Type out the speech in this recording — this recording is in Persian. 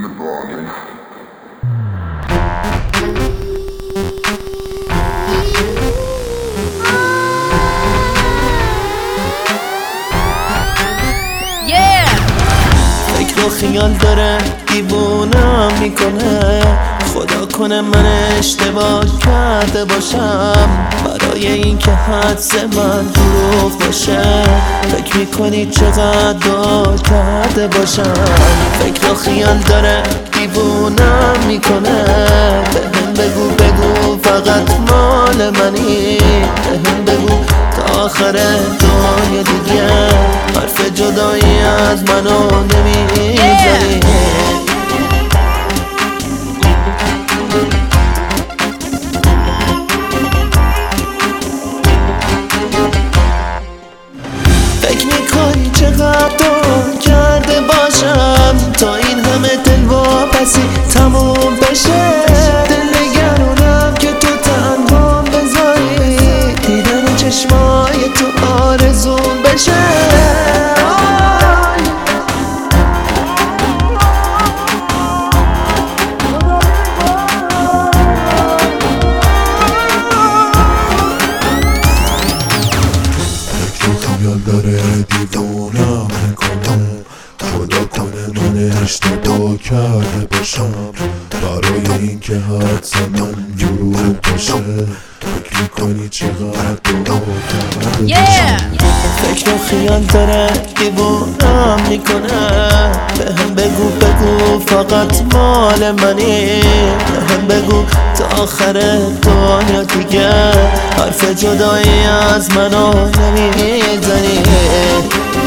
فکر و خیال داره دیوونم میکنه، خدا کنه من اشتباه کرده باشم، برای این که حدس من دروغ باشه. فکر میکنی چقدر داد کرده باشم. فکر و خیال داره دیوونم میکنه، بهم بگو فقط مال منی، بهم بگو تا آخر دنیا دیگه حرف جدایی از منو نمیزنی. فکر میکنی چقدر دور کرده باشم تا این همه دل واپسی تموم بشه. دل نگرانم که تو تنهام بذاری، دیدن چشمای تو آرزوم بشه. خیال داره دیوونم میکنه، خدا کنه من اشتباه کرده باشم، برای این که حدس من دروغ باشه. فکر میکنی چقدر دروغ کرده باشم. فکر و خیال داره دیوونم میکنه، بهم بگو فقط مال منی، بهم بگو تا آخر دنیا دیگه حرف جدایی از منو نمیزنی.